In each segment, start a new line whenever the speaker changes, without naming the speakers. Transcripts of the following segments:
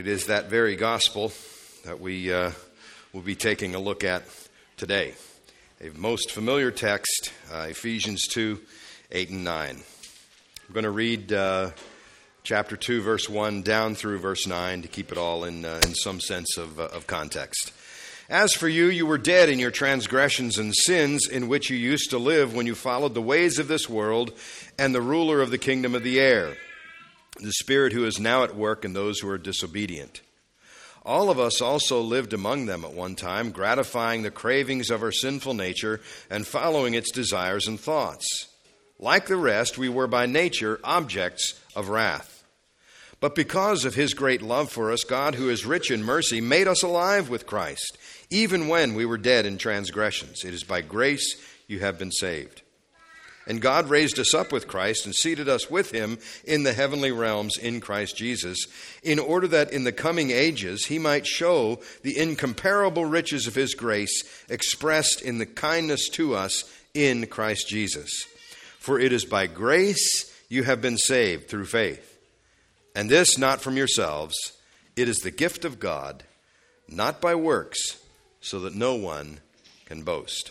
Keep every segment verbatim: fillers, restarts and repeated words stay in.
it is that very gospel that we uh, will be taking a look at today. A most familiar text, uh, Ephesians two, eight and nine. I'm going to read uh, chapter two, verse one, down through verse nine to keep it all in, uh, in some sense of, uh, of context. As for you, you were dead in your transgressions and sins in which you used to live when you followed the ways of this world and the ruler of the kingdom of the air, the spirit who is now at work in those who are disobedient. All of us also lived among them at one time, gratifying the cravings of our sinful nature and following its desires and thoughts. Like the rest, we were by nature objects of wrath. But because of his great love for us, God, who is rich in mercy, made us alive with Christ, even when we were dead in transgressions. It is by grace you have been saved. And God raised us up with Christ and seated us with him in the heavenly realms in Christ Jesus, in order that in the coming ages he might show the incomparable riches of his grace expressed in the kindness to us in Christ Jesus. For it is by grace you have been saved through faith. And this not from yourselves, it is the gift of God, not by works, so that no one can boast.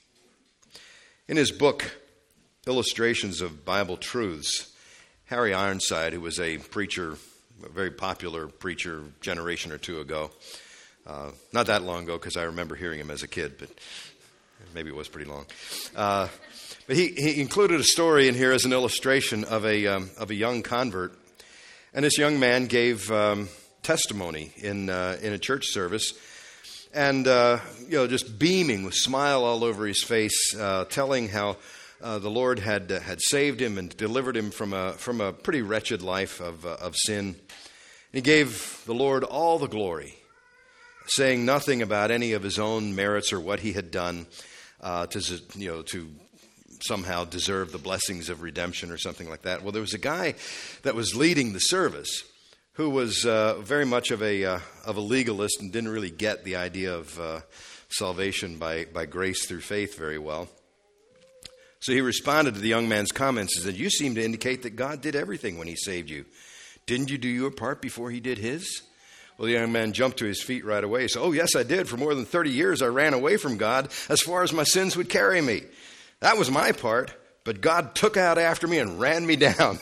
In his book, Illustrations of Bible Truths, Harry Ironside, who was a preacher, a very popular preacher generation or two ago, uh, not that long ago because I remember hearing him as a kid, but maybe it was pretty long. Uh, but he, he included a story in here as an illustration of a um, of a young convert. And this young man gave um, testimony in uh, in a church service, and uh, you know, just beaming with smile all over his face, uh, telling how uh, the Lord had uh, had saved him and delivered him from a from a pretty wretched life of uh, of sin. And he gave the Lord all the glory, saying nothing about any of his own merits or what he had done uh, to you know to. somehow deserve the blessings of redemption or something like that. Well, there was a guy that was leading the service who was uh, very much of a uh, of a legalist and didn't really get the idea of uh, salvation by, by grace through faith very well. So he responded to the young man's comments and said, "You seem to indicate that God did everything when he saved you. Didn't you do your part before he did his?" Well, the young man jumped to his feet right away. He said, "Oh, yes, I did. For more than thirty years, I ran away from God as far as my sins would carry me. That was my part, but God took out after me and ran me down."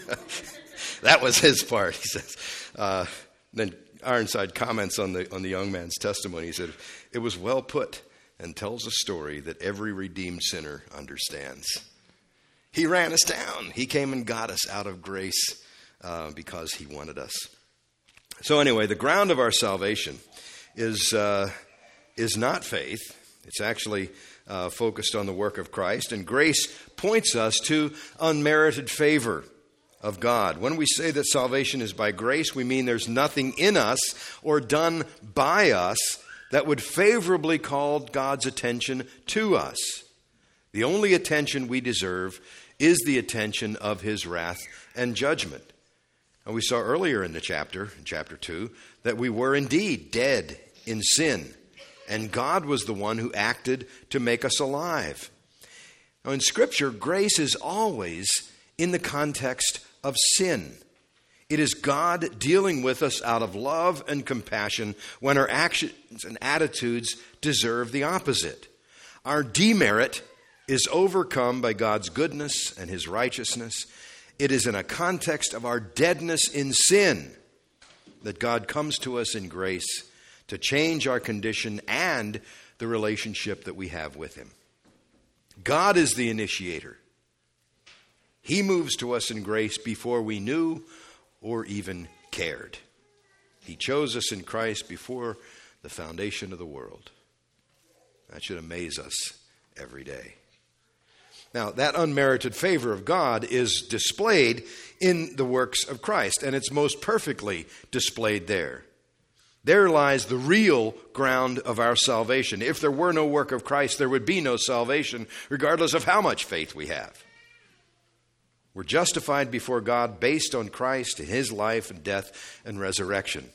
That was his part, he says. Uh, then Ironside comments on the on the young man's testimony. He said, "It was well put and tells a story that every redeemed sinner understands." He ran us down. He came and got us out of grace uh, because he wanted us. So anyway, the ground of our salvation is uh, is not faith. It's actually Uh, focused on the work of Christ, and grace points us to unmerited favor of God. When we say that salvation is by grace, we mean there's nothing in us or done by us that would favorably call God's attention to us. The only attention we deserve is the attention of his wrath and judgment. And we saw earlier in the chapter, in chapter two, that we were indeed dead in sin. And God was the one who acted to make us alive. Now in Scripture, grace is always in the context of sin. It is God dealing with us out of love and compassion when our actions and attitudes deserve the opposite. Our demerit is overcome by God's goodness and his righteousness. It is in a context of our deadness in sin that God comes to us in grace to change our condition and the relationship that we have with him. God is the initiator. He moves to us in grace before we knew or even cared. He chose us in Christ before the foundation of the world. That should amaze us every day. Now, that unmerited favor of God is displayed in the works of Christ, and it's most perfectly displayed there. There lies the real ground of our salvation. If there were no work of Christ, there would be no salvation, regardless of how much faith we have. We're justified before God based on Christ and his life and death and resurrection.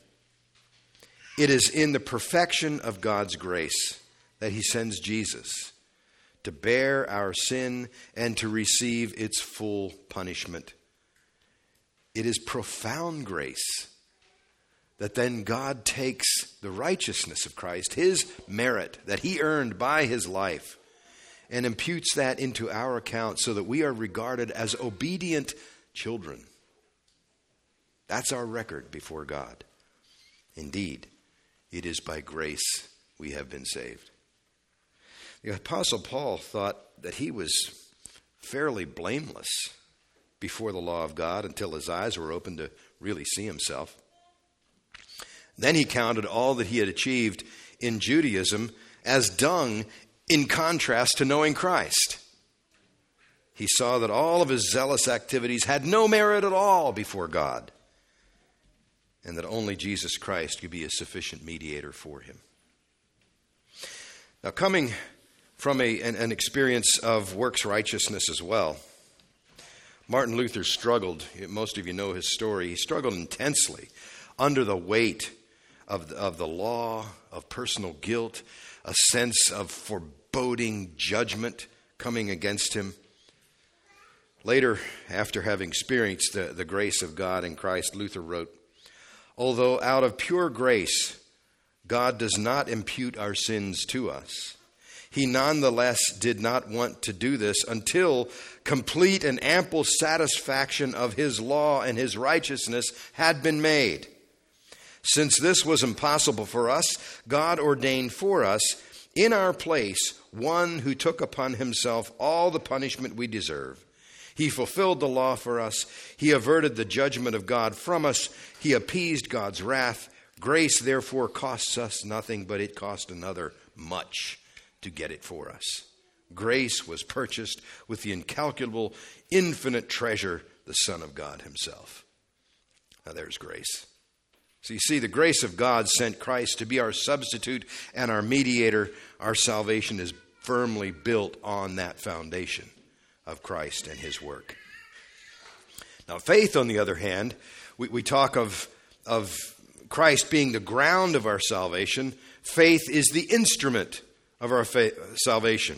It is in the perfection of God's grace that he sends Jesus to bear our sin and to receive its full punishment. It is profound grace that then God takes the righteousness of Christ, his merit that he earned by his life, and imputes that into our account so that we are regarded as obedient children. That's our record before God. Indeed, it is by grace we have been saved. The Apostle Paul thought that he was fairly blameless before the law of God until his eyes were opened to really see himself. Then he counted all that he had achieved in Judaism as dung in contrast to knowing Christ. He saw that all of his zealous activities had no merit at all before God, and that only Jesus Christ could be a sufficient mediator for him. Now, coming from a, an, an experience of works righteousness as well, Martin Luther struggled. Most of you know his story. He struggled intensely under the weight of the, of the law, of personal guilt, a sense of foreboding judgment coming against him. Later, after having experienced the, the grace of God in Christ, Luther wrote, "Although out of pure grace, God does not impute our sins to us, he nonetheless did not want to do this until complete and ample satisfaction of his law and his righteousness had been made. Since this was impossible for us, God ordained for us in our place one who took upon himself all the punishment we deserve. He fulfilled the law for us. He averted the judgment of God from us. He appeased God's wrath. Grace, therefore, costs us nothing, but it cost another much to get it for us. Grace was purchased with the incalculable, infinite treasure, the Son of God himself." Now there's grace. So you see, the grace of God sent Christ to be our substitute and our mediator. Our salvation is firmly built on that foundation of Christ and his work. Now, faith, on the other hand, we, we talk of, of Christ being the ground of our salvation. Faith is the instrument of our fa- salvation.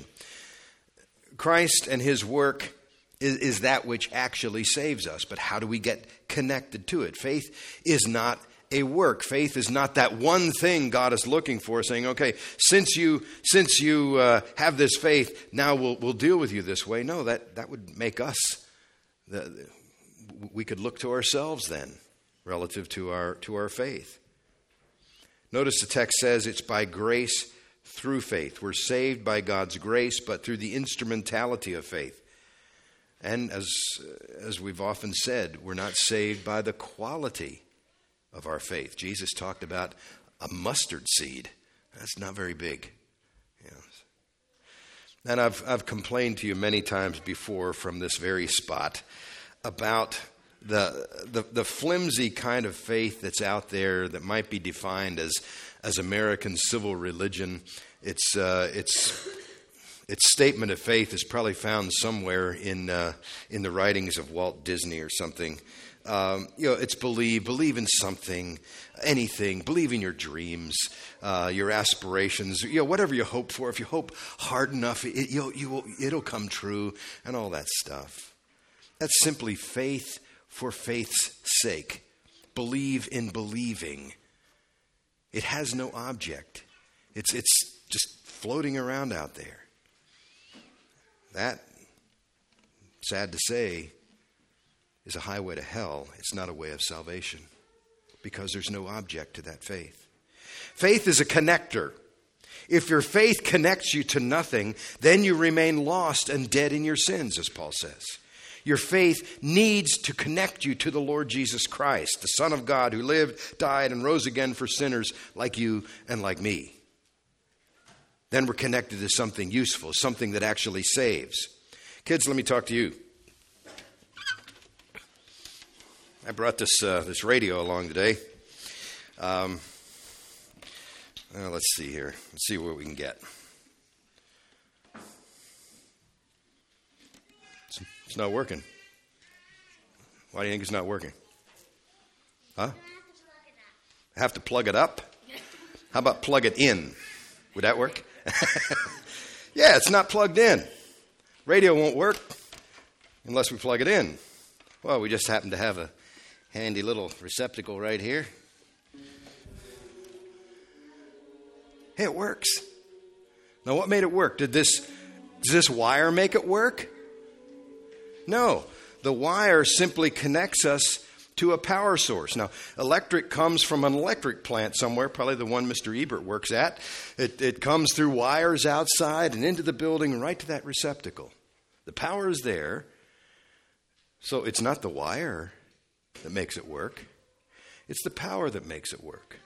Christ and his work is, is that which actually saves us. But how do we get connected to it? Faith is not a work. Faith is not that one thing God is looking for, saying, okay, since you since you uh, have this faith, now we'll we'll deal with you this way. No, that, that would make us, the, we could look to ourselves then relative to our to our faith. Notice the text says it's by grace through faith. We're saved by God's grace, but through the instrumentality of faith. And as as we've often said, we're not saved by the quality of our faith. Jesus talked about a mustard seed. That's not very big. You know. And I've I've complained to you many times before from this very spot about the the, the flimsy kind of faith that's out there that might be defined as as American civil religion. It's uh, it's its statement of faith is probably found somewhere in uh, in the writings of Walt Disney or something. Um, you know, it's believe, believe in something, anything, believe in your dreams, uh, your aspirations, you know, whatever you hope for. If you hope hard enough, it, you'll, you will, it'll come true, and all that stuff. That's simply faith for faith's sake. Believe in believing. It has no object. It's, it's just floating around out there. That, sad to say, is a highway to hell. It's not a way of salvation because there's no object to that faith. Faith is a connector. If your faith connects you to nothing, then you remain lost and dead in your sins, as Paul says. Your faith needs to connect you to the Lord Jesus Christ, the Son of God who lived, died, and rose again for sinners like you and like me. Then we're connected to something useful, something that actually saves. Kids, let me talk to you. I brought this uh, this radio along today. Um, well, let's see here. Let's see what we can get. It's, it's not working. Why do you think it's not working? Huh? I have to plug it up? How about plug it in? Would that work? Yeah, it's not plugged in. Radio won't work unless we plug it in. Well, we just happen to have a handy little receptacle right here. Hey, it works. Now, what made it work? Did this, does this wire make it work? No. The wire simply connects us to a power source. Now, electric comes from an electric plant somewhere, probably the one Mister Ebert works at. It, it comes through wires outside and into the building right to that receptacle. The power is there. So it's not the wire that makes it work. It's the power that makes it work.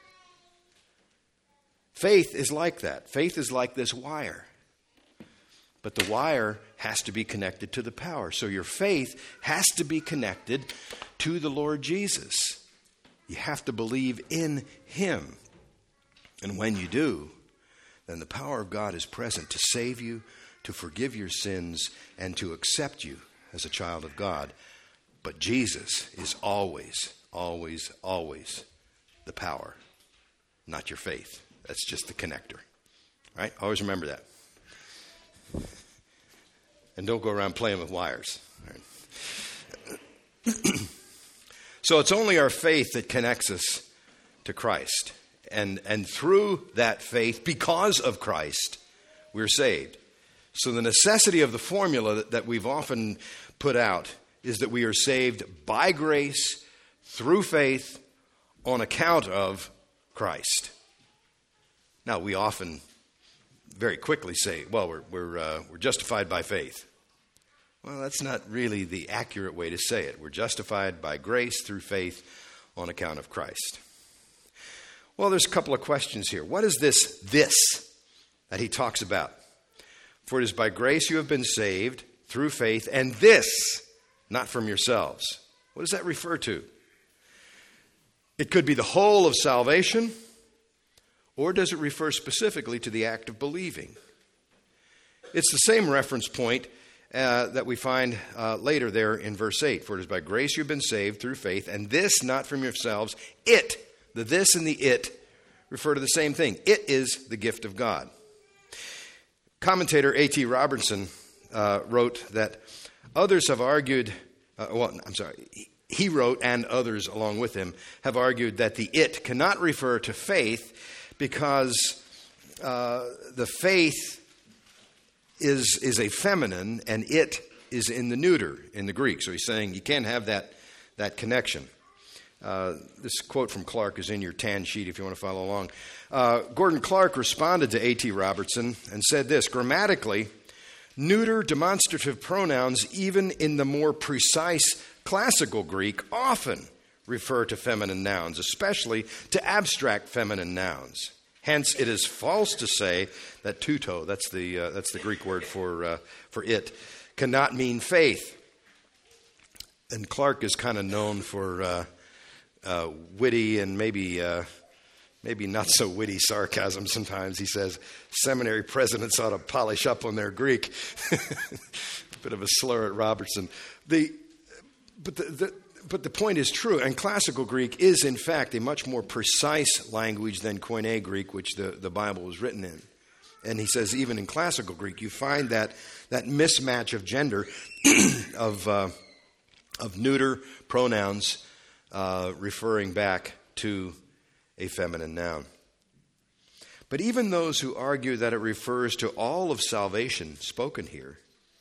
Faith is like that. Faith is like this wire. But the wire has to be connected to the power. So your faith has to be connected to the Lord Jesus. You have to believe in Him. And when you do, then the power of God is present to save you, to forgive your sins, and to accept you as a child of God. But Jesus is always, always, always the power, not your faith. That's just the connector. Right? Always remember that. And don't go around playing with wires. Right? So it's only our faith that connects us to Christ. And, and through that faith, because of Christ, we're saved. So the necessity of the formula that, that we've often put out is that we are saved by grace, through faith, on account of Christ. Now, we often very quickly say, well, we're, we're, uh, we're justified by faith. Well, that's not really the accurate way to say it. We're justified by grace through faith on account of Christ. Well, there's a couple of questions here. What is this, this that he talks about? For it is by grace you have been saved through faith, and this, not from yourselves. What does that refer to? It could be the whole of salvation, or does it refer specifically to the act of believing? It's the same reference point uh, that we find uh, later there in verse eight. For it is by grace you've been saved through faith, and this not from yourselves. It, the this and the it, refer to the same thing. It is the gift of God. Commentator A T Robertson uh, wrote that others have argued, uh, well, I'm sorry, he wrote and others along with him have argued that the it cannot refer to faith because uh, the faith is, is a feminine and it is in the neuter in the Greek. So he's saying you can't have that, that connection. Uh, this quote from Clark is in your tan sheet if you want to follow along. Uh, Gordon Clark responded to A T Robertson and said this: grammatically, neuter demonstrative pronouns, even in the more precise classical Greek, often refer to feminine nouns, especially to abstract feminine nouns. Hence, it is false to say that tuto, that's the uh, that's the Greek word for uh, for it, cannot mean faith. And Clark is kind of known for uh, uh, witty and maybe uh, maybe not so witty sarcasm. Sometimes he says seminary presidents ought to polish up on their Greek. A bit of a slur at Robertson. The but the, the But the point is true, and classical Greek is, in fact, a much more precise language than Koine Greek, which the, the Bible was written in. And he says even in classical Greek, you find that, that mismatch of gender, of, uh, of neuter pronouns uh, referring back to a feminine noun. But even those who argue that it refers to all of salvation spoken here,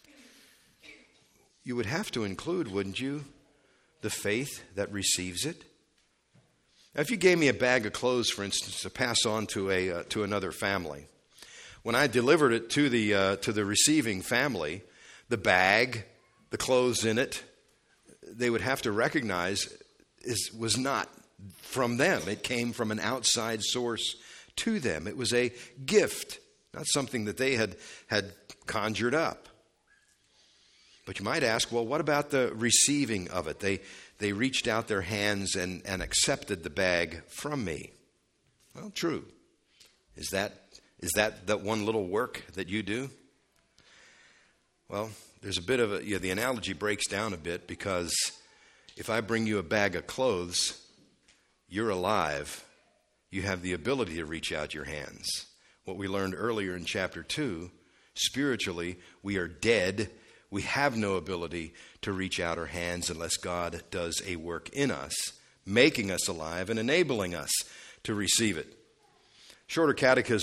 you would have to include, wouldn't you, the faith that receives it? Now, if you gave me a bag of clothes, for instance, to pass on to a uh, to another family, when I delivered it to the uh, to the receiving family, the bag, the clothes in it, they would have to recognize is was not from them. It came from an outside source to them. It was a gift, not something that they had had conjured up. But you might ask, well, what about the receiving of it? They they reached out their hands and, and accepted the bag from me. Well, true. Is that is that that one little work that you do? Well, there's a bit of a, you know, the analogy breaks down a bit, because if I bring you a bag of clothes, you're alive. You have the ability to reach out your hands. What we learned earlier in chapter two, spiritually, we are dead. We have no ability to reach out our hands unless God does a work in us, making us alive and enabling us to receive it. Shorter Catechism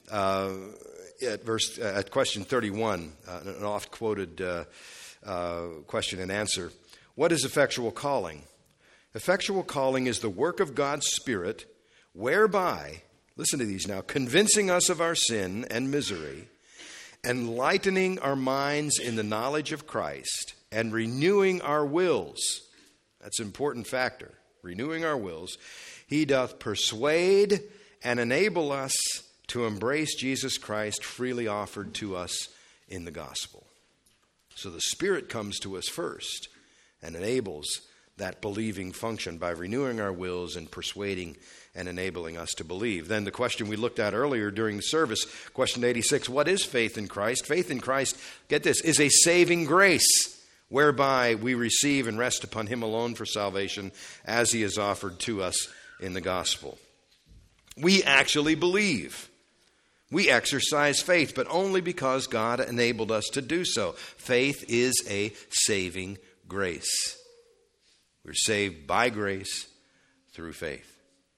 uh, at verse uh, at question thirty-one, uh, an oft-quoted uh, uh, question and answer. What is effectual calling? Effectual calling is the work of God's Spirit, whereby, listen to these now, convincing us of our sin and misery, enlightening our minds in the knowledge of Christ, and renewing our wills. That's an important factor. Renewing our wills. He doth persuade and enable us to embrace Jesus Christ freely offered to us in the gospel. So the Spirit comes to us first and enables that believing function by renewing our wills and persuading and enabling us to believe. Then the question we looked at earlier during the service, question eighty-six, what is faith in Christ? Faith in Christ, get this, is a saving grace whereby we receive and rest upon him alone for salvation as he is offered to us in the gospel. We actually believe. We exercise faith, but only because God enabled us to do so. Faith is a saving grace. We're saved by grace through faith.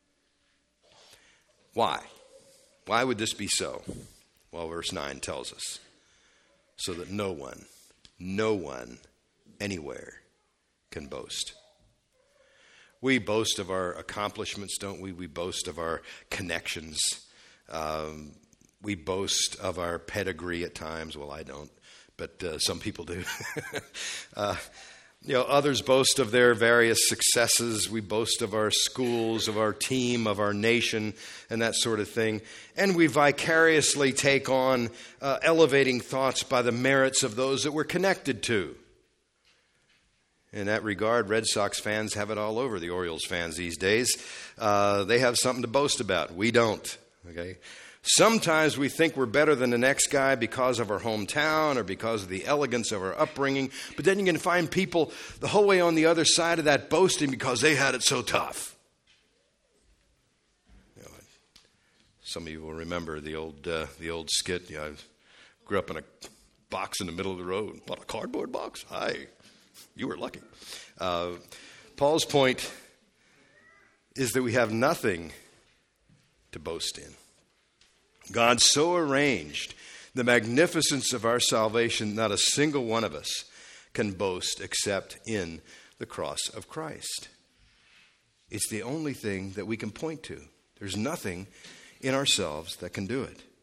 Why? Why would this be so? Well, verse nine tells us. So that no one, no one, anywhere can boast. We boast of our accomplishments, don't we? We boast of our connections. Um, we boast of our pedigree at times. Well, I don't, but uh, some people do. uh, you know, others boast of their various successes. We boast of our schools, of our team, of our nation, and that sort of thing. And we vicariously take on uh, elevating thoughts by the merits of those that we're connected to. In that regard, Red Sox fans have it all over the Orioles fans these days. Uh, they have something to boast about. We don't. Okay. Sometimes we think we're better than the next guy because of our hometown or because of the elegance of our upbringing. But then you can find people the whole way on the other side of that boasting because they had it so tough. You know, some of you will remember the old uh, the old skit. You know, I grew up in a box in the middle of the road. What, a cardboard box? Hi. You were lucky. Uh, Paul's point is that we have nothing to boast in. God so arranged the magnificence of our salvation, not a single one of us can boast except in the cross of Christ. It's the only thing that we can point to. There's nothing in ourselves that can do it.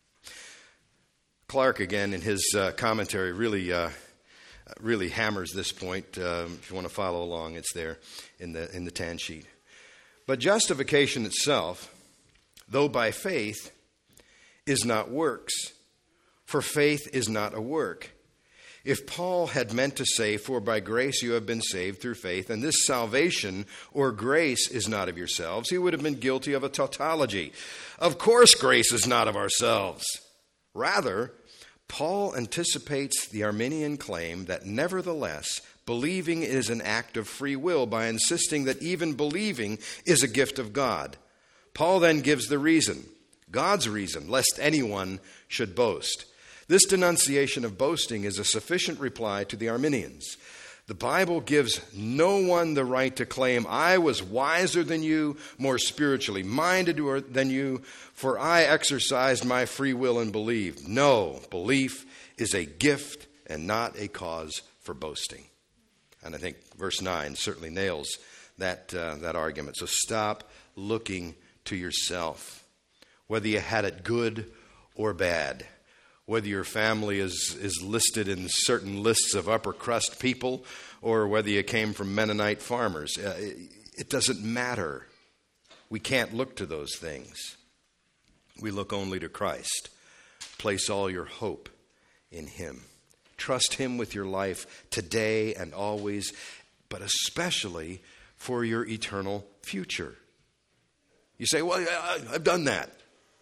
Clark, again, in his uh, commentary, really uh, really hammers this point. Um, if you want to follow along, it's there in the in the tan sheet. But justification itself, though by faith, is not works, for faith is not a work. If Paul had meant to say, for by grace you have been saved through faith, and this salvation or grace is not of yourselves, he would have been guilty of a tautology. Of course grace is not of ourselves. Rather, Paul anticipates the Arminian claim that nevertheless, believing is an act of free will by insisting that even believing is a gift of God. Paul then gives the reason, God's reason, lest anyone should boast. This denunciation of boasting is a sufficient reply to the Arminians. The Bible gives no one the right to claim, I was wiser than you, more spiritually minded than you, for I exercised my free will and believed. No, belief is a gift and not a cause for boasting. And I think verse nine certainly nails that, uh, that argument. So stop looking to yourself. Whether you had it good or bad, whether your family is, is listed in certain lists of upper crust people, or whether you came from Mennonite farmers, uh, it, it doesn't matter. We can't look to those things. We look only to Christ. Place all your hope in him. Trust him with your life today and always, but especially for your eternal future. You say, well, I've done that.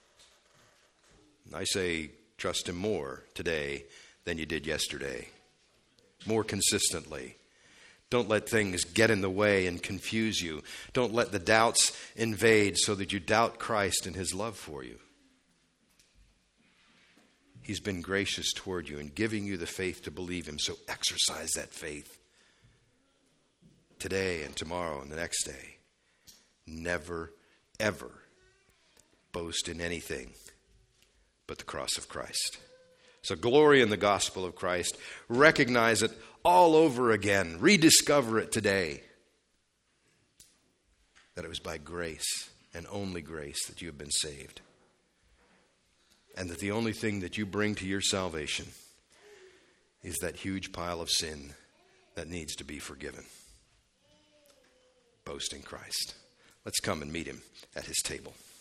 I say, trust him more today than you did yesterday. More consistently. Don't let things get in the way and confuse you. Don't let the doubts invade so that you doubt Christ and his love for you. He's been gracious toward you and giving you the faith to believe him. So exercise that faith today and tomorrow and the next day. Never, ever boast in anything but the cross of Christ. So glory in the gospel of Christ. Recognize it all over again. Rediscover it today. That it was by grace and only grace that you have been saved. And that the only thing that you bring to your salvation is that huge pile of sin that needs to be forgiven. Boast in Christ. Let's come and meet him at his table.